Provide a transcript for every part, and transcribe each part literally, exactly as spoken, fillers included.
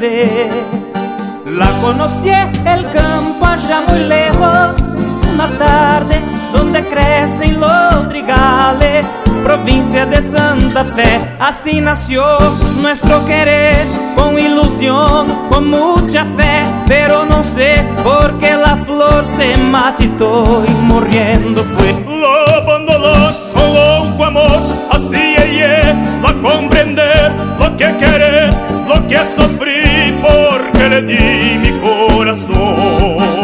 ver. La conocí el campo allá muy lejos, una tarde donde crecen los trigales, provincia de Santa Fe. Así nació nuestro querer, con ilusión, con mucha fe. Pero no sé por qué la flor se marchitó y muriendo fue. La abandonó con louco amor, así ella va a comprender lo que querer, lo que sufrí, porque le di mi corazón.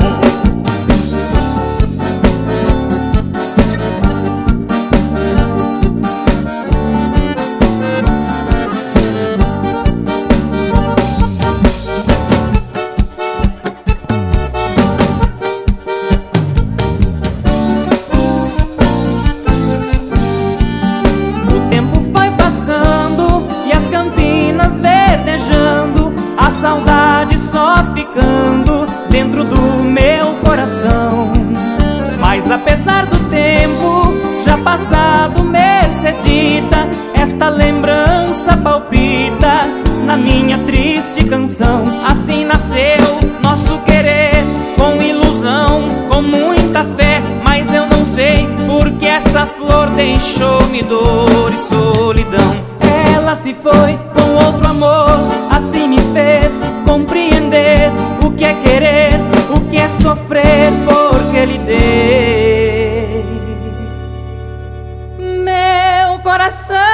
A saudade só ficando dentro do meu coração. Mas apesar do tempo já passado, Mercedita, esta lembrança palpita na minha triste canção. Assim nasceu nosso querer, com ilusão, com muita fé. Mas eu não sei porque essa flor deixou-me dor e solidão. Ela se foi com outro amor, assim me fez compreender o que é querer, o que é sofrer, porque lhe dei meu coração.